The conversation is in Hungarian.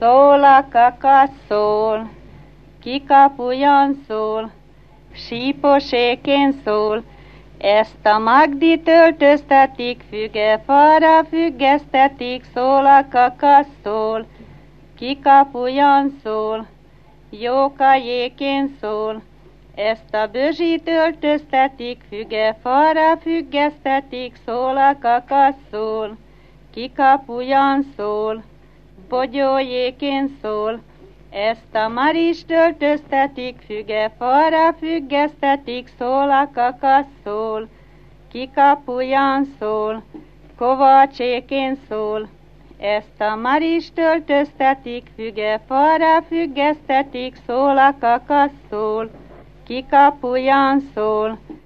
Szól a kakas szól, kikapujjan szól, síposékén szól, ezt a Magdit öltöztetik, fügefára függesztetik, szól a kakas szól, kikapujjan szól, jóka jékén szól, ezt a Bözsit öltöztetik, fügefára függesztetik, szól a kakas szól, kikapujjan szól, bogyójékén szól, ezt a Marist öltöztetik, fügefára függesztetik, szól a kakas szól, kikapujjan szól, kovácsékén szól, ezt a Marist öltöztetik, fügefára függesztetik, szól a kakas szól, kikapujjan szól,